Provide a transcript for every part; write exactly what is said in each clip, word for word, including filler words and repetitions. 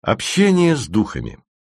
Общение с духами.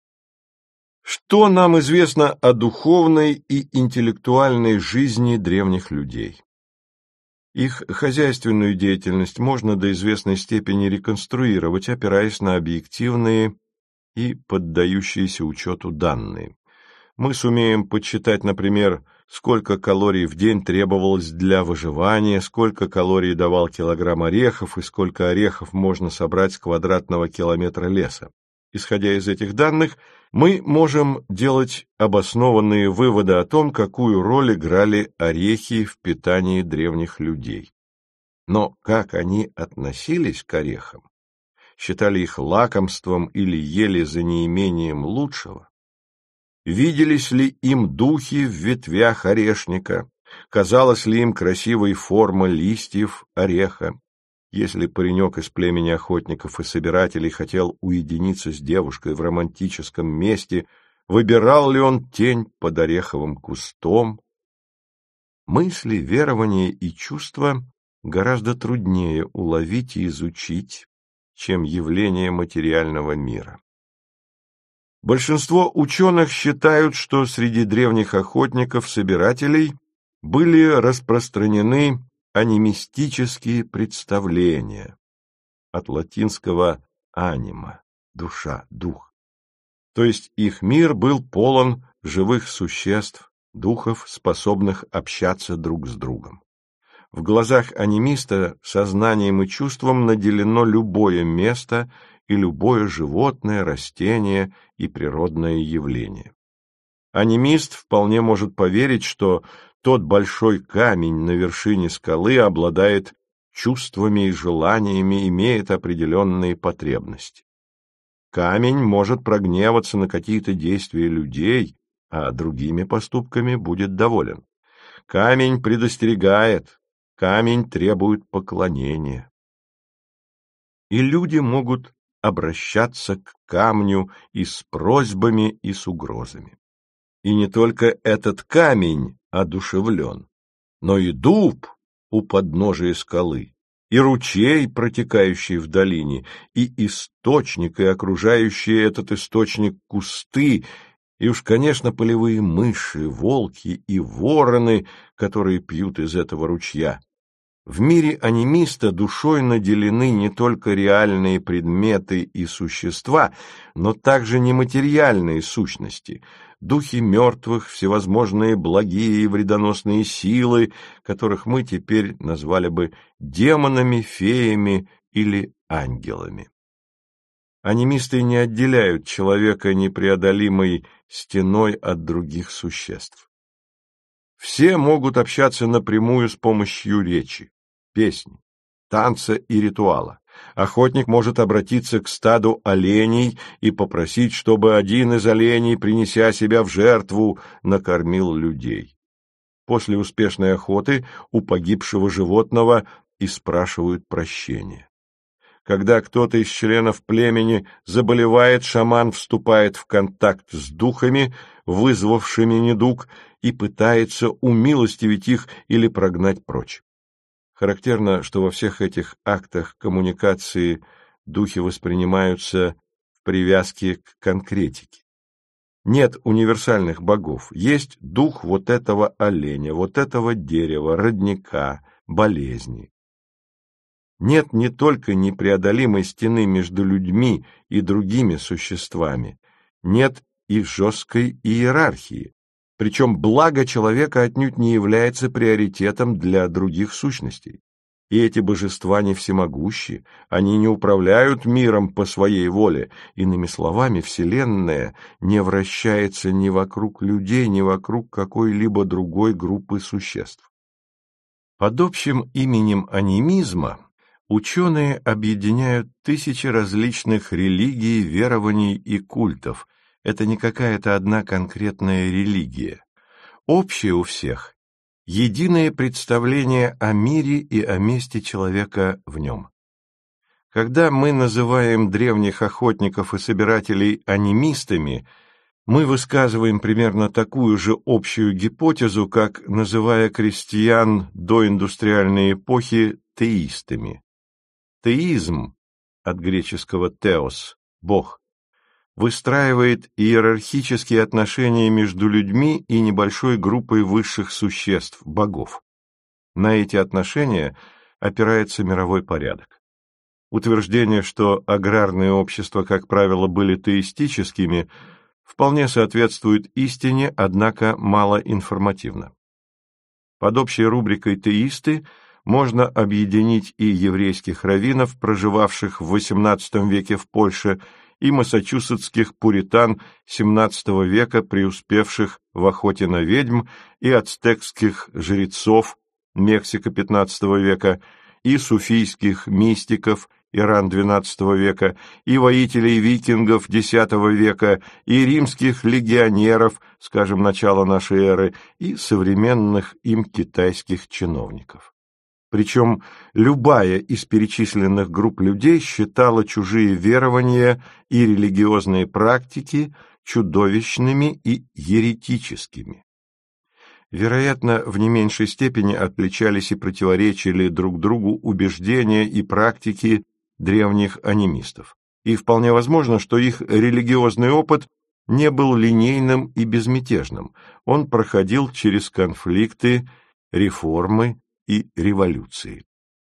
Что нам известно о духовной и интеллектуальной жизни древних людей? Их хозяйственную деятельность можно до известной степени реконструировать, опираясь на объективные и поддающиеся учету данные. Мы сумеем подсчитать, например, сколько калорий в день требовалось для выживания, сколько калорий давал килограмм орехов и сколько орехов можно собрать с квадратного километра леса. Исходя из этих данных, мы можем делать обоснованные выводы о том, какую роль играли орехи в питании древних людей. Но как они относились к орехам? Считали их лакомством или ели за неимением лучшего? Виделись ли им духи в ветвях орешника? Казалась ли им красивой форма листьев ореха? Если паренек из племени охотников и собирателей хотел уединиться с девушкой в романтическом месте, выбирал ли он тень под ореховым кустом? Мысли, верования и чувства гораздо труднее уловить и изучить, чем явления материального мира. Большинство ученых считают, что среди древних охотников-собирателей были распространены анимистические представления, от латинского «анима» — душа, дух. То есть их мир был полон живых существ, духов, способных общаться друг с другом. В глазах анимиста сознанием и чувством наделено любое место и любое животное, растение и природное явление. Анимист вполне может поверить, что тот большой камень на вершине скалы обладает чувствами и желаниями, имеет определенные потребности. Камень может прогневаться на какие-то действия людей, а другими поступками будет доволен. Камень предостерегает, камень требует поклонения. И люди могут обращаться к камню и с просьбами, и с угрозами. И не только этот камень одушевлен, но и дуб у подножия скалы, и ручей, протекающий в долине, и источник, и окружающие этот источник кусты, и уж, конечно, полевые мыши, волки и вороны, которые пьют из этого ручья. В мире анимиста душой наделены не только реальные предметы и существа, но также нематериальные сущности, духи мертвых, всевозможные благие и вредоносные силы, которых мы теперь назвали бы демонами, феями или ангелами. Анимисты не отделяют человека непреодолимой стеной от других существ. Все могут общаться напрямую с помощью речи, песни, танца и ритуала. Охотник может обратиться к стаду оленей и попросить, чтобы один из оленей, принеся себя в жертву, накормил людей. После успешной охоты у погибшего животного и спрашивают прощения. Когда кто-то из членов племени заболевает, шаман вступает в контакт с духами, вызвавшими недуг, и пытается умилостивить их или прогнать прочь. Характерно, что во всех этих актах коммуникации духи воспринимаются в привязке к конкретике. Нет универсальных богов, есть дух вот этого оленя, вот этого дерева, родника, болезни. Нет не только непреодолимой стены между людьми и другими существами, нет и жесткой иерархии. Причем благо человека отнюдь не является приоритетом для других сущностей. И эти божества не всемогущи, они не управляют миром по своей воле. Иными словами, Вселенная не вращается ни вокруг людей, ни вокруг какой-либо другой группы существ. Под общим именем анимизма ученые объединяют тысячи различных религий, верований и культов. Это не какая-то одна конкретная религия. Общее у всех – единое представление о мире и о месте человека в нем. Когда мы называем древних охотников и собирателей анимистами, мы высказываем примерно такую же общую гипотезу, как называя крестьян доиндустриальной эпохи теистами. Теизм, от греческого «теос» Бог, выстраивает иерархические отношения между людьми и небольшой группой высших существ, богов. На эти отношения опирается мировой порядок. Утверждение, что аграрные общества, как правило, были теистическими, вполне соответствует истине, однако мало информативно. Под общей рубрикой «теисты» можно объединить и еврейских раввинов, проживавших в восемнадцатом веке в Польше, и массачусетских пуритан семнадцатого века, преуспевших в охоте на ведьм, и ацтекских жрецов Мексика пятнадцатого века, и суфийских мистиков Иран двенадцатого века, и воителей викингов десятого века, и римских легионеров, скажем, начала нашей эры, и современных им китайских чиновников. Причем любая из перечисленных групп людей считала чужие верования и религиозные практики чудовищными и еретическими. Вероятно, в не меньшей степени отличались и противоречили друг другу убеждения и практики древних анимистов. И вполне возможно, что их религиозный опыт не был линейным и безмятежным, он проходил через конфликты, реформы и революции.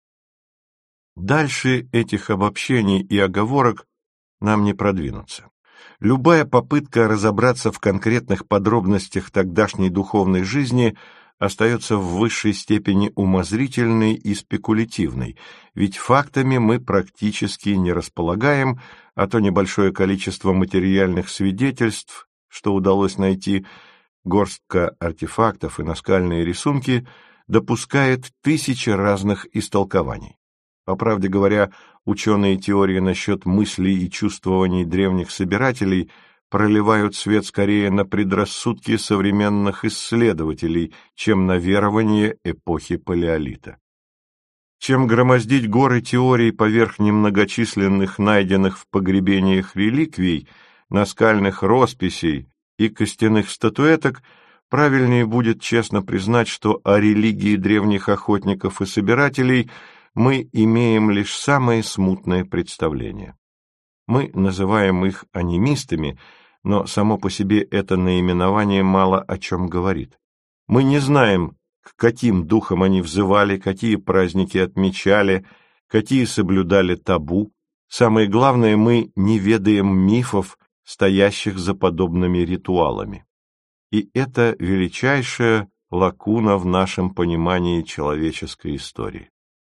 Дальше этих обобщений и оговорок нам не продвинуться. Любая попытка разобраться в конкретных подробностях тогдашней духовной жизни остается в высшей степени умозрительной и спекулятивной, ведь фактами мы практически не располагаем, а то небольшое количество материальных свидетельств, что удалось найти, горстка артефактов и наскальные рисунки, допускает тысячи разных истолкований. По правде говоря, ученые теории насчет мыслей и чувствований древних собирателей проливают свет скорее на предрассудки современных исследователей, чем на верования эпохи Палеолита. Чем громоздить горы теорий поверх немногочисленных найденных в погребениях реликвий, наскальных росписей и костяных статуэток, правильнее будет честно признать, что о религии древних охотников и собирателей мы имеем лишь самое смутное представление. Мы называем их анимистами, но само по себе это наименование мало о чем говорит. Мы не знаем, к каким духам они взывали, какие праздники отмечали, какие соблюдали табу. Самое главное, мы не ведаем мифов, стоящих за подобными ритуалами. И это величайшая лакуна в нашем понимании человеческой истории.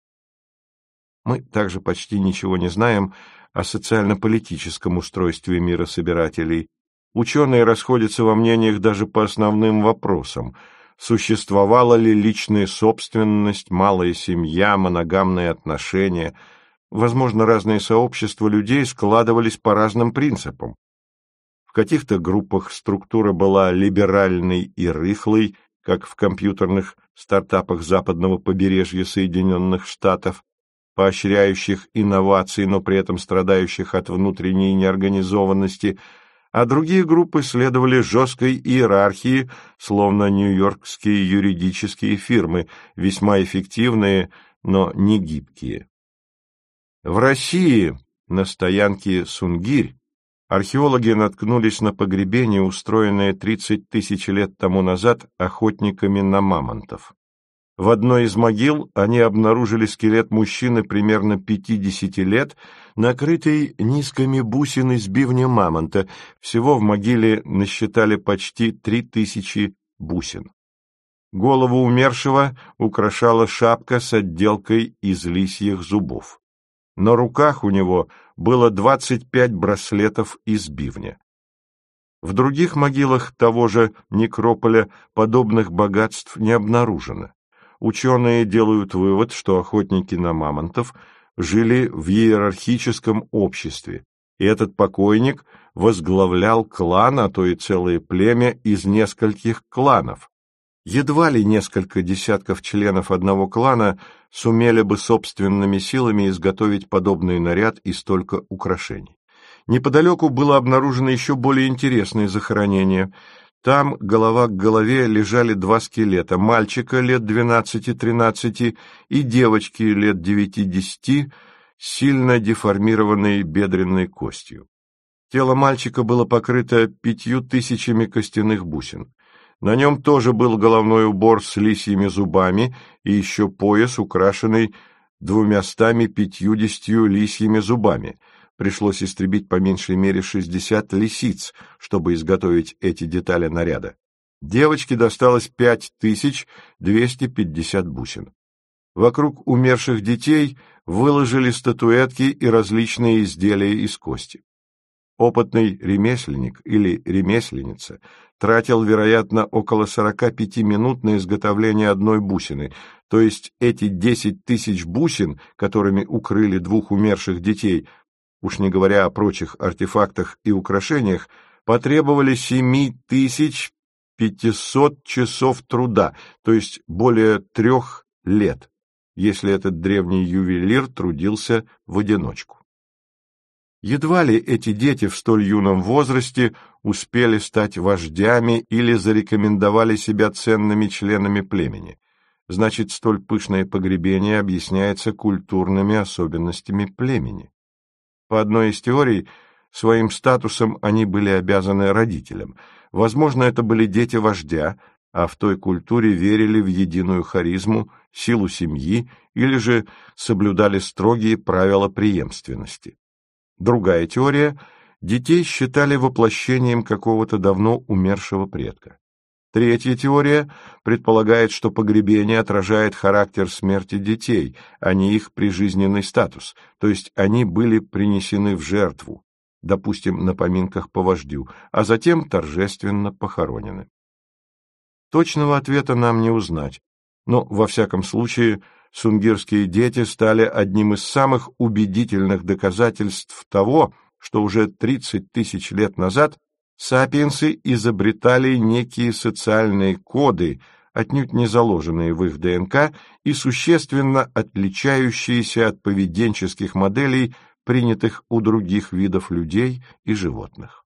Мы также почти ничего не знаем о социально-политическом устройстве мира собирателей. Ученые расходятся во мнениях даже по основным вопросам. Существовала ли личная собственность, малая семья, моногамные отношения? Возможно, разные сообщества людей складывались по разным принципам. В каких-то группах структура была либеральной и рыхлой, как в компьютерных стартапах западного побережья Соединенных Штатов, поощряющих инновации, но при этом страдающих от внутренней неорганизованности, а другие группы следовали жесткой иерархии, словно нью-йоркские юридические фирмы, весьма эффективные, но не гибкие. В России, на стоянке Сунгирь, археологи наткнулись на погребение, устроенное тридцать тысяч лет тому назад охотниками на мамонтов. В одной из могил они обнаружили скелет мужчины примерно пятидесяти лет, накрытый низкими бусин из бивня мамонта. Всего в могиле насчитали почти три тысячи бусин. Голову умершего украшала шапка с отделкой из лисьих зубов. На руках у него было двадцать пять браслетов из бивня. В других могилах того же некрополя подобных богатств не обнаружено. Ученые делают вывод, что охотники на мамонтов жили в иерархическом обществе, и этот покойник возглавлял клан, а то и целое племя из нескольких кланов. Едва ли несколько десятков членов одного клана сумели бы собственными силами изготовить подобный наряд и столько украшений. Неподалеку было обнаружено еще более интересное захоронение. Там голова к голове лежали два скелета, мальчика лет двенадцати-тринадцати и девочки лет девяти-десяти с сильно деформированной бедренной костью. Тело мальчика было покрыто пятью тысячами костяных бусин. На нем тоже был головной убор с лисьими зубами и еще пояс, украшенный двумястами пятьюдесятью лисьими зубами. Пришлось истребить по меньшей мере шестьдесят лисиц, чтобы изготовить эти детали наряда. Девочке досталось пять тысяч двести пятьдесят бусин. Вокруг умерших детей выложили статуэтки и различные изделия из кости. Опытный ремесленник или ремесленница тратил, вероятно, около сорока пяти минут на изготовление одной бусины, то есть эти десять тысяч бусин, которыми укрыли двух умерших детей, уж не говоря о прочих артефактах и украшениях, потребовали семь тысяч пятьсот часов труда, то есть более трех лет, если этот древний ювелир трудился в одиночку. Едва ли эти дети в столь юном возрасте успели стать вождями или зарекомендовали себя ценными членами племени. Значит, столь пышное погребение объясняется культурными особенностями племени. По одной из теорий, своим статусом они были обязаны родителям. Возможно, это были дети вождя, а в той культуре верили в единую харизму, силу семьи или же соблюдали строгие правила преемственности. Другая теория – детей считали воплощением какого-то давно умершего предка. Третья теория предполагает, что погребение отражает характер смерти детей, а не их прижизненный статус, то есть они были принесены в жертву, допустим, на поминках по вождю, а затем торжественно похоронены. Точного ответа нам не узнать, но, во всяком случае, сунгирские дети стали одним из самых убедительных доказательств того, что уже тридцать тысяч лет назад сапиенсы изобретали некие социальные коды, отнюдь не заложенные в их ДНК и существенно отличающиеся от поведенческих моделей, принятых у других видов людей и животных.